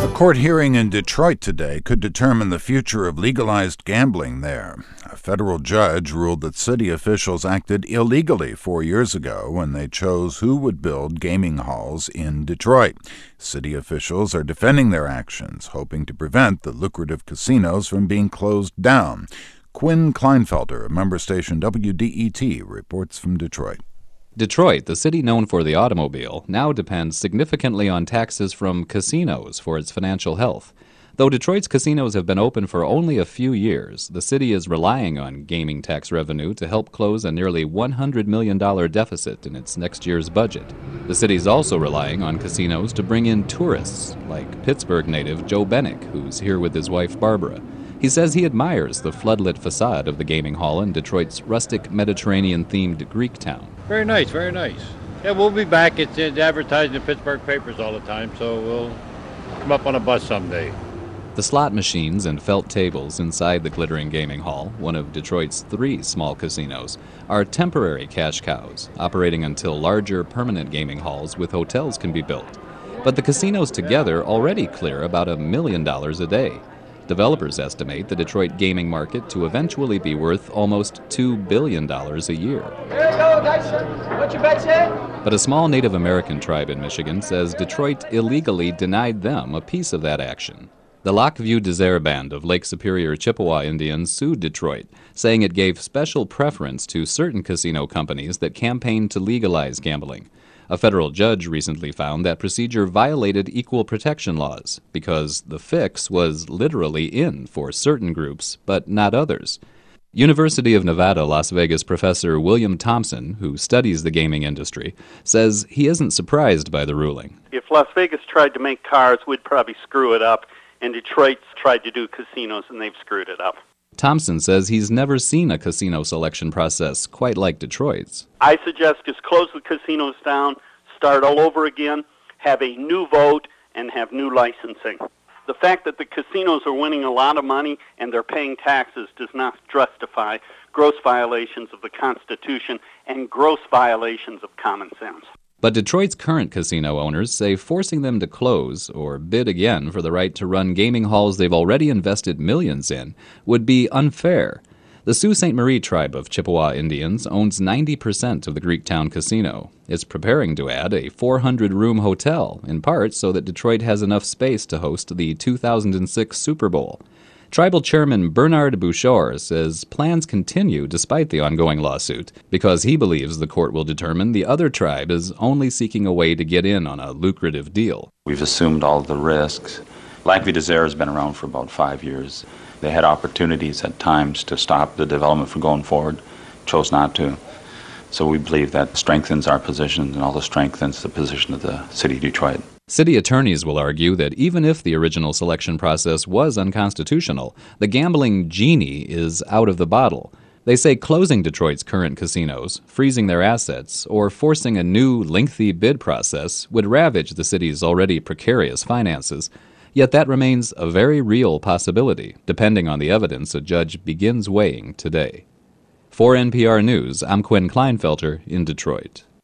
A court hearing in Detroit today could determine the future of legalized gambling there. A federal judge ruled that city officials acted illegally 4 years ago when they chose who would build gaming halls in Detroit. City officials are defending their actions, hoping to prevent the lucrative casinos from being closed down. Quinn Kleinfelter of member station WDET, reports from Detroit. Detroit, the city known for the automobile, now depends significantly on taxes from casinos for its financial health. Though Detroit's casinos have been open for only a few years, the city is relying on gaming tax revenue to help close a nearly $100 million deficit in its next year's budget. The city's also relying on casinos to bring in tourists, like Pittsburgh native Joe Bennick, who's here with his wife Barbara. He says he admires the floodlit facade of the gaming hall in Detroit's rustic Mediterranean-themed Greek town. Very nice, very nice. Yeah, we'll be back. It's advertised in Pittsburgh papers all the time, so we'll come up on a bus someday. The slot machines and felt tables inside the glittering gaming hall, one of Detroit's 3 small casinos, are temporary cash cows, operating until larger permanent gaming halls with hotels can be built. But the casinos together already clear about $1 million a day. Developers estimate the Detroit gaming market to eventually be worth almost $2 billion a year. There you go, Dyson. What's your bet say? But a small Native American tribe in Michigan says Detroit illegally denied them a piece of that action. The Lac Vieux Desert Band of Lake Superior Chippewa Indians sued Detroit, saying it gave special preference to certain casino companies that campaigned to legalize gambling. A federal judge recently found that procedure violated equal protection laws because the fix was literally in for certain groups, but not others. University of Nevada, Las Vegas professor William Thompson, who studies the gaming industry, says he isn't surprised by the ruling. If Las Vegas tried to make cars, we'd probably screw it up, and Detroit's tried to do casinos, and they've screwed it up. Thompson says he's never seen a casino selection process quite like Detroit's. I suggest just close the casinos down, start all over again, have a new vote, and have new licensing. The fact that the casinos are winning a lot of money and they're paying taxes does not justify gross violations of the Constitution and gross violations of common sense. But Detroit's current casino owners say forcing them to close or bid again for the right to run gaming halls they've already invested millions in would be unfair. The Sault Ste. Marie tribe of Chippewa Indians owns 90% of the Greektown casino. It's preparing to add a 400-room hotel, in part so that Detroit has enough space to host the 2006 Super Bowl. Tribal Chairman Bernard Bouchard says plans continue despite the ongoing lawsuit because he believes the court will determine the other tribe is only seeking a way to get in on a lucrative deal. We've assumed all the risks. Lac Vieux Desert has been around for about 5 years. They had opportunities at times to stop the development from going forward, chose not to. So we believe that strengthens our position and also strengthens the position of the city of Detroit. City attorneys will argue that even if the original selection process was unconstitutional, the gambling genie is out of the bottle. They say closing Detroit's current casinos, freezing their assets, or forcing a new, lengthy bid process would ravage the city's already precarious finances. Yet that remains a very real possibility, depending on the evidence a judge begins weighing today. For NPR News, I'm Quinn Kleinfelter in Detroit.